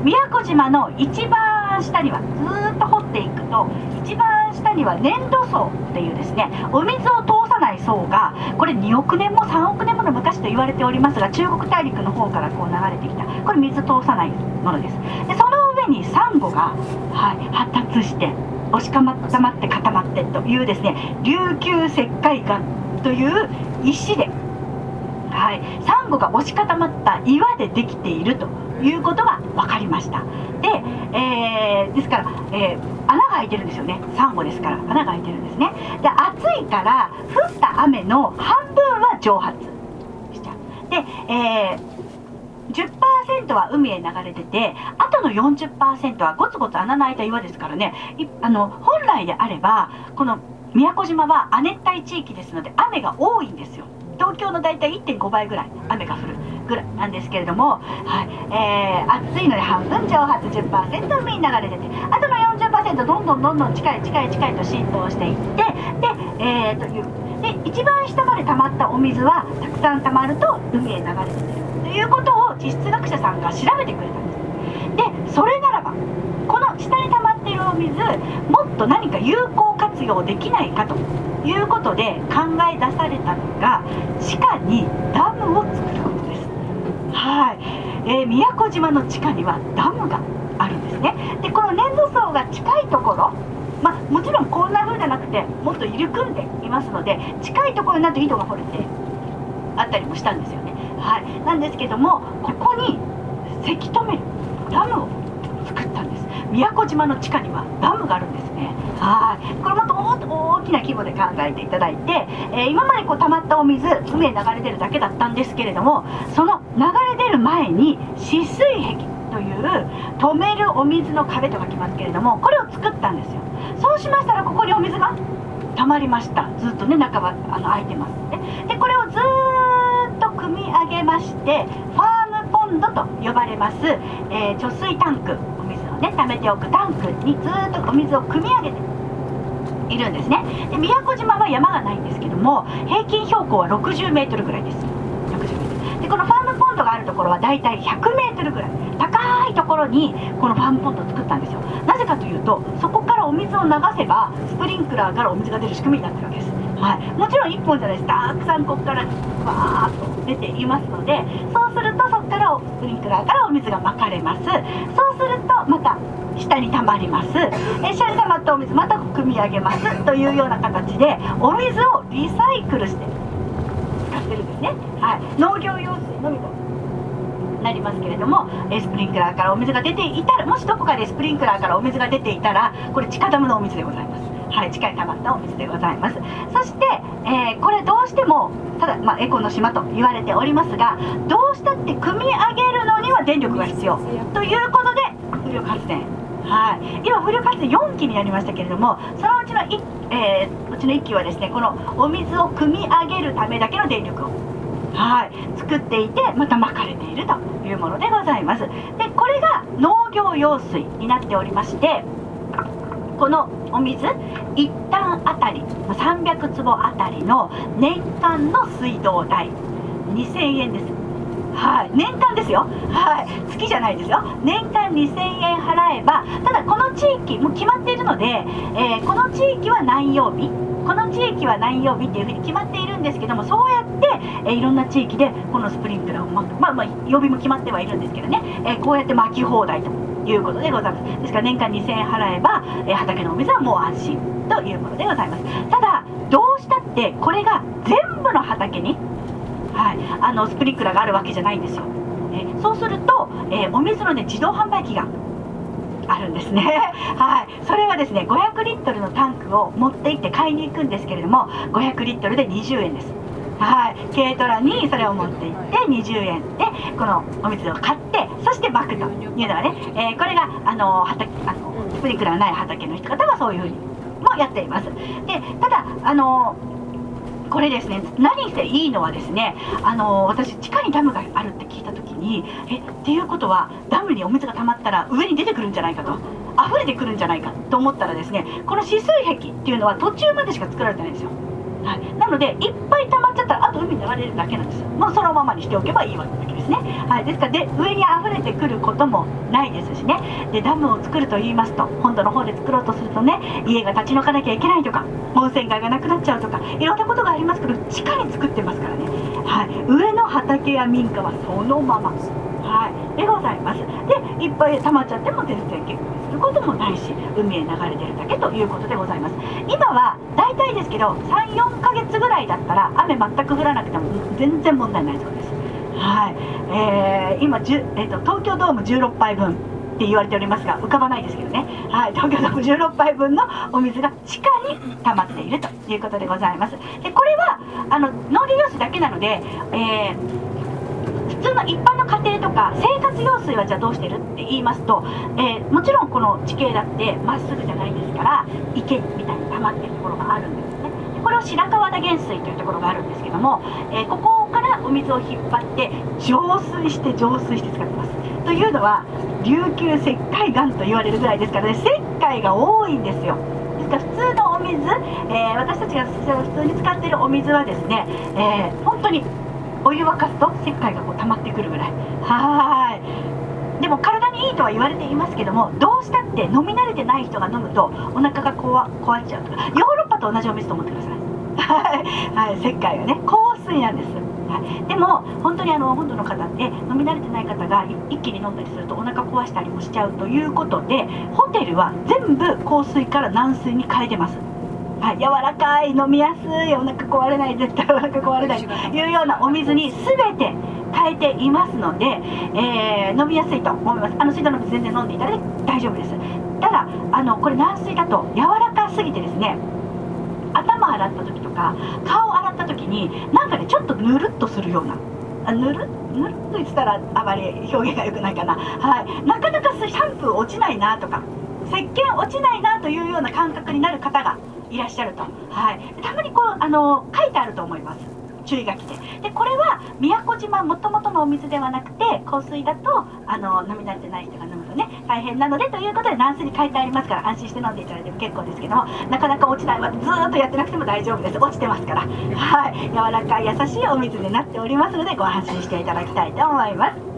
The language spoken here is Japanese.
宮古島の一番下にはずっと掘っていくと、一番下には粘土層っていうですね、お水を通さない層が、これ2億年も3億年もの昔と言われておりますが、中国大陸の方からこう流れてきた、これ水通さないものです。でその上にサンゴが、発達して押し固まって固まってというですね、琉球石灰岩という石で、サンゴが押し固まった岩でできているということが分かりました。で、ですから、穴が開いてるんですよね。サンゴですから穴が開いてるんですね。で、暑いから降った雨の半分は蒸発しちゃう。で、10% は海へ流れてて、あとの 40% はゴツゴツ穴の開いた岩ですからね、本来であればこの宮古島は亜熱帯地域ですので雨が多いんですよ。東京のだいたい 1.5 倍ぐらい雨が降るぐらいなんですけれども、暑いので半分蒸発、 10% 海に流れてて、あとの 40% どんどん近いと浸透していって、で一番下まで溜まったお水はたくさん溜まると海へ流れてるということを地質学者さんが調べてくれたんです。でそれならばこの下に溜まっているお水、もっと何か有効活用できないかということで考え出されたのが、地下にダムを作ることです。宮古島の地下にはダムがあるんですね。でこの粘土層が近いところ、もちろんこんな風じゃなくてもっと入り組んでいますので、近いところになると井戸が掘れてあったりもしたんですよね。なんですけども、ここにせき止めるダムを作ったんです。宮古島の地下にはダムがあるんですね。これもっと大きな規模で考えていただいて、今まで溜まったお水海へ流れ出るだけだったんですけれども、その流れ出る前に止水壁という止めるお水の壁と書きますけれども、これを作ったんですよ。そうしましたらここにお水が溜まりました。ずっとね中は開いてますね。でこれをずっと組み上げまして、ファームポンドと呼ばれます、貯水タンク、お水をね溜めておくタンクにずっとお水を組み上げているんですね。で宮古島は山がないんですけども、平均標高は60メートルぐらいです。60メートルでこのファームポンドがあるところはだいたい100メートルぐらい高いところにこのファームポンドを作ったんですよ。なぜかというと、そこからお水を流せばスプリンクラーからお水が出る仕組みになってるわけです。もちろん1本じゃないです。たくさんここからバーッと出ていますので、そうするとそこからスプリンクラーからお水がまかれます。そうするとまた下に溜まります。下に溜まったお水また汲み上げますというような形でお水をリサイクルして使ってるんですね。農業用水のみとなりますけれども、スプリンクラーからお水が出ていたら、もしどこかでスプリンクラーからお水が出ていたら、これ地下ダムのお水でございます。地下に溜まったお水でございます。そして、これどうしてもただ、エコの島と言われておりますが、どうしたって組み上げるのには電力が必要ということで風力発電、今風力発電4基になりましたけれども、そのうちの 1基はですね、このお水を組み上げるためだけの電力を作っていて、またまかれているというものでございます。でこれが農業用水になっておりまして、このお水1単あたり300坪あたりの年間の水道代2000円です。年間ですよ。月じゃないですよ。年間2000円払えば、ただこの地域も決まっているので、この地域は何曜日、この地域は何曜日っていうふうに決まっているんですけども、そうやって、いろんな地域でこのスプリンクラーを曜日も決まってはいるんですけどね、こうやって巻き放題ということでございます。ですから年間2000円払えば、畑のお水はもう安心というものでございます。ただどうしたってこれが全部の畑に、スプリンクラーがあるわけじゃないんですよ。そうすると、お水のね自動販売機があるんですね。それはですね500リットルのタンクを持って行って買いに行くんですけれども、500リットルで20円です。軽トラにそれを持って行って20円でこのお水を買って、そして巻くというのがね、これがスプリンクラーない畑の人方はそういうふうにもやっています。でただこれですね、何せいいのはですね、私地下にダムがあるって聞いた時に、っていうことはダムにお水が溜まったら上に出てくるんじゃないかと、溢れてくるんじゃないかと思ったらですね、この止水壁っていうのは途中までしか作られてないんですよ。 はい、なのでいっぱい溜まっちゃったらあと海に流れるだけなんですよ。もうそのままにしておけばいいわけですね。はい、ですからで上に溢れてくることもないですしね。でダムを作ると言いますと、本土の方で作ろうとするとね、家が立ち退かなきゃいけないとか、温泉街がなくなっちゃうとか、いろんなことがありますけど、地下に作ってますからね。はい、上の畑や民家はそのまま、はい、でございます。でいっぱい溜まっちゃっても全然結構することもないし、海へ流れてるだけということでございます。今は大体ですけど3、4ヶ月ぐらいだったら雨全く降らなくても全然問題ないそうです。はい、今、東京ドーム16杯分って言われておりますが、浮かばないですけどね、はい、東京ドーム16杯分のお水が地下に溜まっているということでございます。でこれは農業用水だけなので、普通の一般の家庭とか生活用水はじゃあどうしてるって言いますと、もちろんこの地形だってまっすぐじゃないですから、池みたいに溜まってるところがあるんですね。でこれを白川田源水というところがあるんですけども、ここからお水を引っ張って浄水して使ってます。というのは琉球石灰岩と言われるぐらいですからね、石灰が多いんですよ。ですから普通のお水、私たちが普通に使っているお水はですね、本当にお湯沸かすと石灰がこう溜まってくるぐらい。はい。でも体にいいとは言われていますけども、どうしたって飲み慣れてない人が飲むとお腹が壊っちゃうとか、ヨーロッパと同じお水と思ってください。はい、石灰がね、硬水なんです。はい、でも本当に本土の方って飲み慣れてない方が一気に飲んだりするとお腹壊したりもしちゃうということで、ホテルは全部硬水から軟水に変えてます。はい、柔らかい飲みやすい、お腹壊れない、絶対お腹壊れないというようなお水に全て変えていますので、飲みやすいと思います。水道の水全然飲んでいただいて大丈夫です。ただこれ軟水だと柔らかすぎてですね、頭洗った時とか顔洗った時になんかねちょっとぬるっとするような、ぬるっと言ってたらあまり表現が良くないかな、はい、なかなかシャンプー落ちないなとか石鹸落ちないなというような感覚になる方がいらっしゃると、はい、たまにこう書いてあると思います、注意書きで。でこれは宮古島もともとのお水ではなくて、硬水だと飲み慣れてない人が飲むとね大変なのでということで軟水に変えてありますから、安心して飲んでいただいても結構ですけども、なかなか落ちないまでずーっとやってなくても大丈夫です。落ちてますから、はい、柔らかい優しいお水になっておりますのでご安心していただきたいと思います。